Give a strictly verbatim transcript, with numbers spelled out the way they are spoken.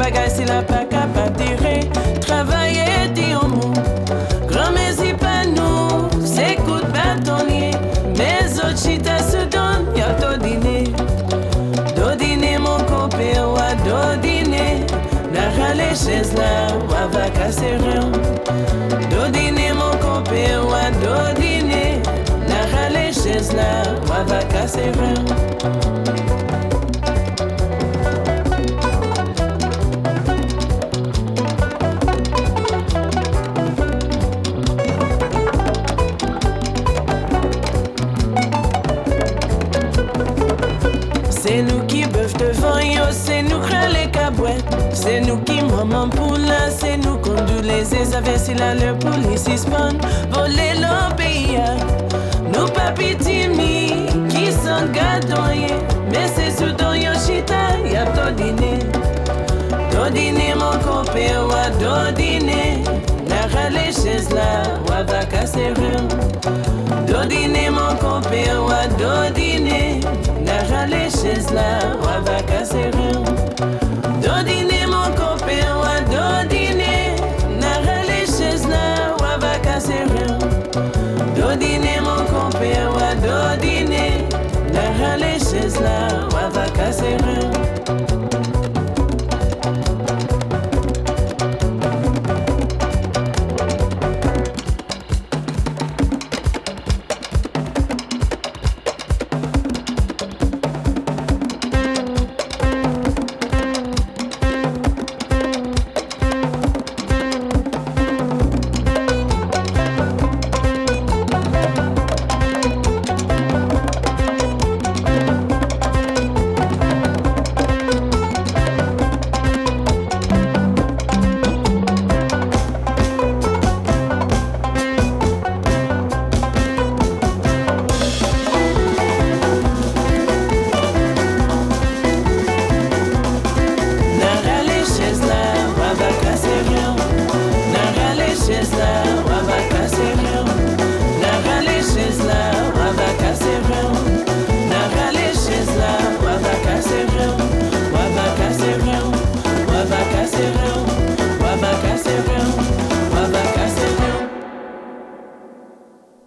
bagage si la pas capable de travailler dit au mot. Grand mais si pas nous, c'est coup de bâtonnier. Mais autres chita se donnent, y'a tout dîner. Do dîner mon copain, wa do dîner. N'a les chaises là, wa va casser rien. Do dîner mon copain, wa do dîner. N'a les chaises là, wa va casser rien. C'est nous qui bœuf devant yo, c'est nous crée les cabouettes. C'est nous qui maman poula, c'est nous conduit les affaires si la le police spawn. Voler leur pays, nous papi timi qui sont gadoyés. Mais c'est sous ton yo chita, y'a ton dîner. Ton dîner mon copain, wa ton dîner. N'a les chaises là, wa va casser rien. Ton dîner mon copain, wa ton dîner. N'a les chaises là, wa va casser rien. Do dîner mon copain, wa do dîner. N'a les chaises là, wa va casser rien. Do dîner mon copain, wa do dîner. N'a les chaises là, wa